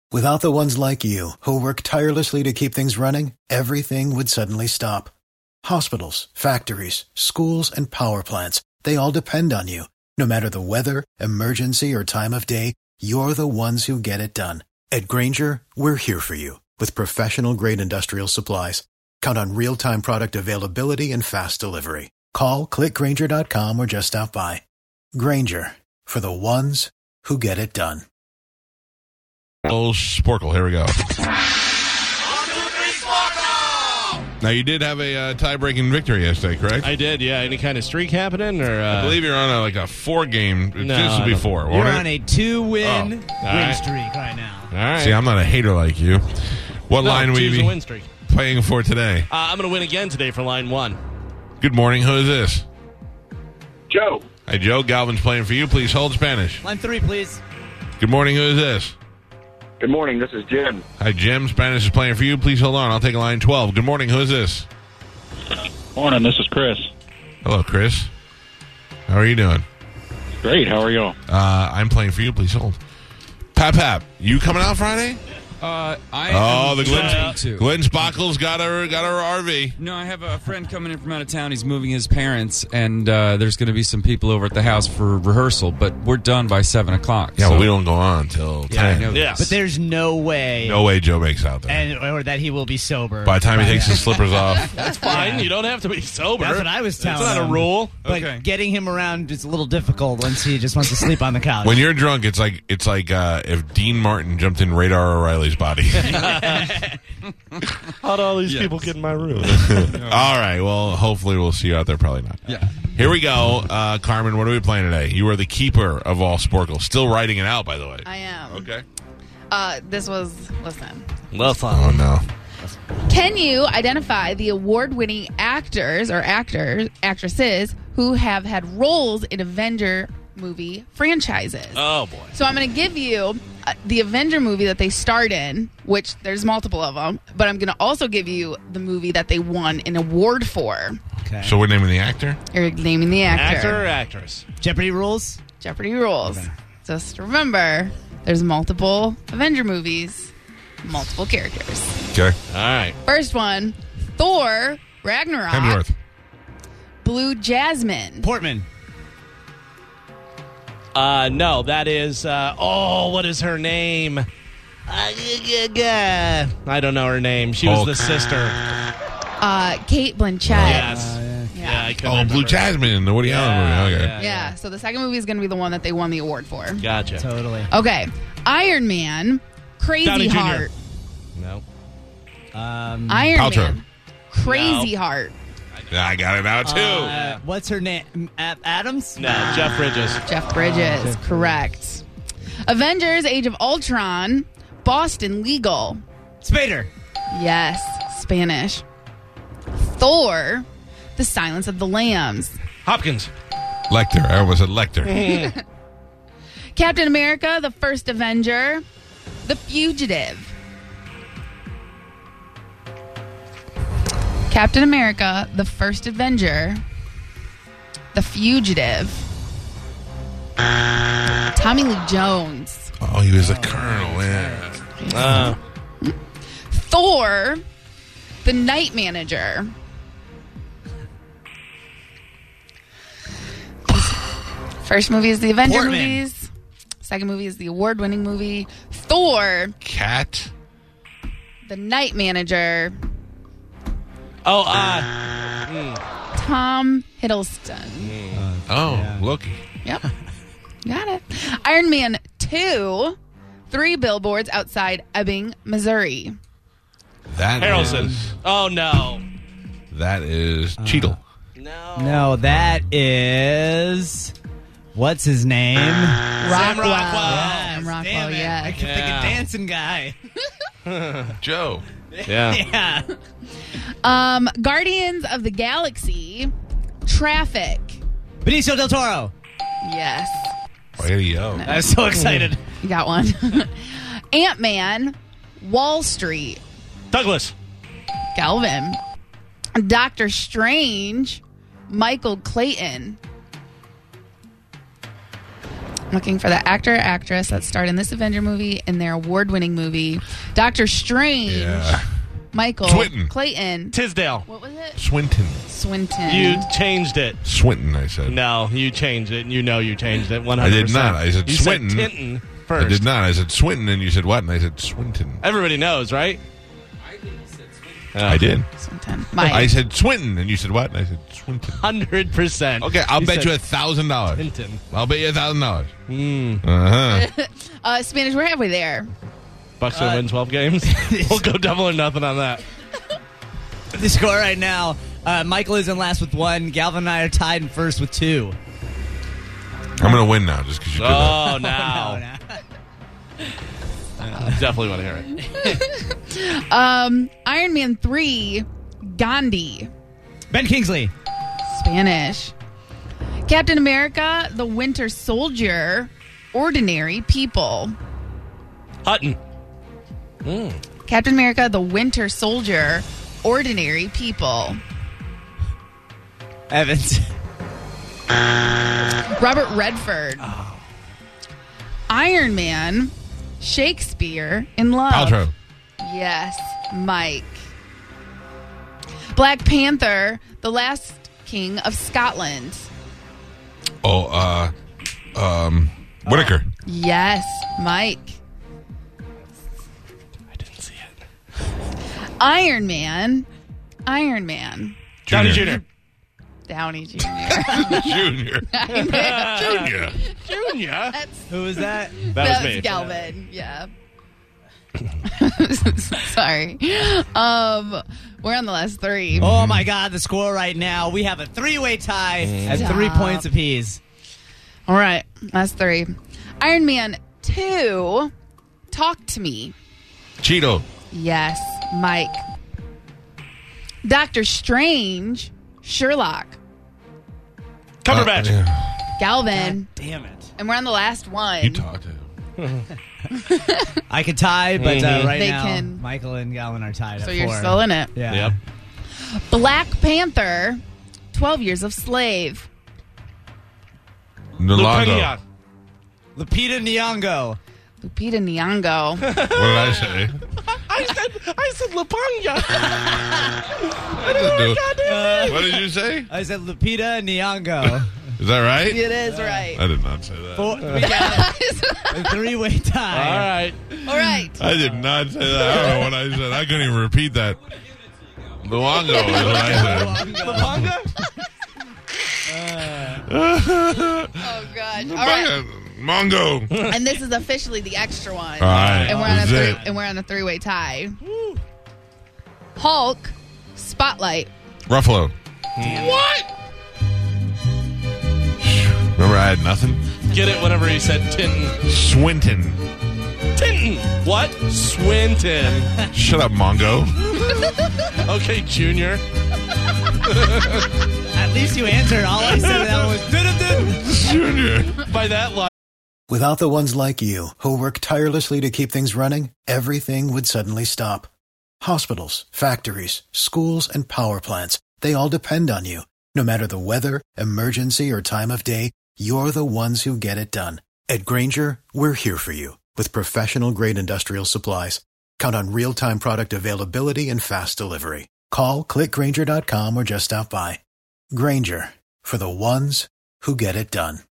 Without the ones like you, who work tirelessly to keep things running, everything would suddenly stop. Hospitals, factories, schools, and power plants, they all depend on you. No matter the weather, emergency, or time of day, you're the ones who get it done. At Grainger, we're here for you with professional-grade industrial supplies. Count on real-time product availability and fast delivery. Call, clickgrainger.com, or just stop by. Grainger, for the ones who get it done. Oh, Sporkle, here we go. Now, you did have a tie-breaking victory yesterday, correct? I did, yeah. Any kind of streak happening? Or I believe you're on a 4-game. No, this will be 4, won't You're it? on a 2-win win right. streak right now. All right. See, I'm not a hater like you. What line will you two's a be win streak. playing for today? I'm going to win again today for line 1. Good morning. Who is this? Joe. Hi, Joe. Galvin's playing for you. Please hold Spanish. Line 3, please. Good morning. Who is this? Good morning. This is Jim. Hi, Jim. Spanish is playing for you. Please hold on. I'll take line 12. Good morning. Who is this? Morning. This is Chris. Hello, Chris. How are you doing? Great. How are you? I'm playing for you. Please hold. Pap, you coming out Friday? I The Glenn Spockle's got her RV. No, I have a friend coming in from out of town. He's moving his parents, and there's going to be some people over at the house for rehearsal, but we're done by 7 o'clock. Yeah, so. well, we don't go on till 10. I know Yes. But there's no way. No way Joe makes out there. Or that he will be sober. By the time he takes his slippers off. That's fine. Yeah. You don't have to be sober. That's what I was telling That's not him. a rule. But Okay. getting him around is a little difficult once he just wants to sleep on the couch. When you're drunk, it's like if Dean Martin jumped in Radar O'Reilly's body. How'd all these people get in my room? All right. Well, hopefully we'll see you out there. Probably not. Yeah. Here we go. Carmen, what are we playing today? You are the keeper of all Sporkle. Still writing it out, by the way. I am. Okay. Listen. Oh, no. Can you identify the award-winning actors or actresses who have had roles in Avenger movie franchises? Oh, boy. So I'm going to give you the Avenger movie that they starred in, which there's multiple of them, but I'm going to also give you the movie that they won an award for. Okay. So we're naming the actor? You're naming the actor. Actor or actress? Jeopardy rules? Jeopardy rules. Okay. Just remember, there's multiple Avenger movies, multiple characters. Okay. All right. First one, Thor Ragnarok. Hemsworth. Blue Jasmine. Portman. No, that is, what is her name? I don't know her name. She was Hulk. the sister. Kate Blanchett. Yes. Yeah. I couldn't Oh, Blue remember. Jasmine, the Woody Allen movie. Okay. Yeah, so the second movie is going to be the one that they won the award for. Gotcha. Totally. Okay. Iron Man, Crazy Downey Jr. Heart. No. Iron Paltrow. Man, Crazy Heart. Yeah, I got it now, too. What's her name? Adams? No, Jeff Bridges. Jeff Bridges, correct. Avengers, Age of Ultron, Boston Legal. Spader. Yes, Spanish. Thor, The Silence of the Lambs. Hopkins. Lecter. I almost said Lecter. Captain America, The First Avenger, The Fugitive. Captain America, The First Avenger, The Fugitive. Tommy Lee Jones. Oh, he was a colonel, yeah. Thor, The Night Manager. First movie is the Avenger Portman. movies. Second movie is the award-winning movie. Thor, Cat. The Night Manager. Oh, Tom Hiddleston. Loki. Yep. Got it. Iron Man 2, 3 billboards outside Ebbing, Missouri. That Harrelson. is- Oh, no. That is Cheadle. No, that is... What's his name? Rockwell. Rockwell. Sam Rockwell, Damn it. I yes. kept thinking dancing guy. Joe. Yeah. Yeah. Guardians of the Galaxy, Traffic. Benicio del Toro. Yes. Radio. I was so excited. You got one. Ant-Man, Wall Street. Douglas. Galvin. Doctor Strange, Michael Clayton. Looking for the actor or actress that starred in this Avenger movie in their award-winning movie, Doctor Strange. Yeah. Michael. Swinton. Clayton. Tisdale. What was it? Swinton. Swinton. You changed it. Swinton, I said. No, you changed it. You know you changed it 100%. I did not. I said you Swinton. said Tinton first. I did not. I said Swinton, and you said what? And I said Swinton. Everybody knows, right? I did. Swinton. Mike. I said Swinton, and you said what? And I said Swinton. 100%. Okay, I'll bet you said $1,000. Tinton. I'll bet you $1,000. Spanish, we're halfway there. Bucks will win 12 games. We'll go double or nothing on that. The score right now, Michael is in last with 1. Galvin and I are tied in first with 2. I'm going to win now just because you did that. Oh, now. Definitely want to hear it. Iron Man 3, Gandhi. Ben Kingsley. Spanish. Captain America, the Winter Soldier, Ordinary People. Hutton. Captain America, the Winter Soldier, Ordinary People. Evans. Robert Redford. Iron Man, Shakespeare in Love. Paltrow. Yes, Mike. Black Panther, the Last King of Scotland. Oh, Whitaker. Yes, Mike. I didn't see it. Iron Man. Downey Jr. Downey Jr. Junior. Junior. Junior. Who was that? That was me. Galvin. Yeah. Sorry. We're on the last 3. Oh my God! The score right now, we have a 3-way tie at 3 Stop. points apiece. All right, last 3. Iron Man 2. Talk to me. Cheeto. Yes, Mike. Doctor Strange. Sherlock. Cumberbatch. Yeah. Galvin. Damn it! And we're on the last one. You talked to him. I could tie, but right They now, can. Michael and Galvin are tied. So at you're 4. still in it. Yeah. Yep. Black Panther. 12 Years of Slave. Nalongo. Lupita Nyong'o. Lupita Nyong'o. What did I say? I said Lapanya. What did you say? I said Lupita Nyong'o. Is that right? It is right. I did not say that. We got a 3-way tie. All right. All right. I did not say that. I don't know what I said. I couldn't even repeat that. Luongo is what I said. Oh, God. All right. Mongo. And this is officially the extra one. All right. And we're on a This is it. and we're on a 3-way tie. Hulk. Spotlight. Ruffalo. What? Remember I had nothing? Get it whenever he said Tinton. Swinton. Tinton. What? Swinton. Shut up, Mongo. Okay, Junior. At least you answered. All I said to that was dun-dun-dun. Junior. By that line. Without the ones like you, who work tirelessly to keep things running, everything would suddenly stop. Hospitals, factories, schools, and power plants, they all depend on you. No matter the weather, emergency, or time of day, you're the ones who get it done. At Grainger, we're here for you with professional-grade industrial supplies. Count on real-time product availability and fast delivery. Call, click Grainger.com, or just stop by. Grainger, for the ones who get it done.